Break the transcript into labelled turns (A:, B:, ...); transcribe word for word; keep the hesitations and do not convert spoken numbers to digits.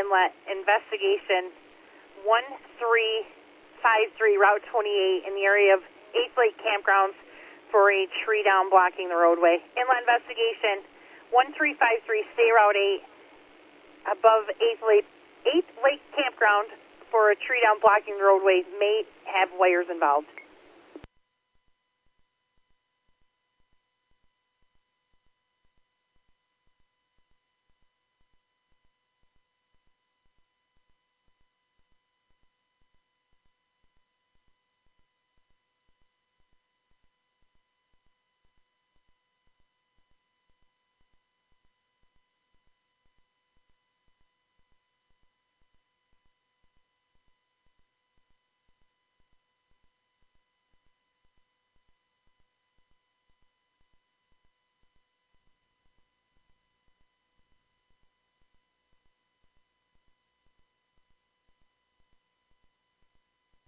A: Inlet, investigation one three five three, Route twenty-eight, in the area of eighth Lake Campgrounds for a tree down blocking the roadway. Inlet investigation one three five three, stay Route eight, above eighth Lake, eighth Lake Campground for a tree down blocking the roadway, may have wires involved.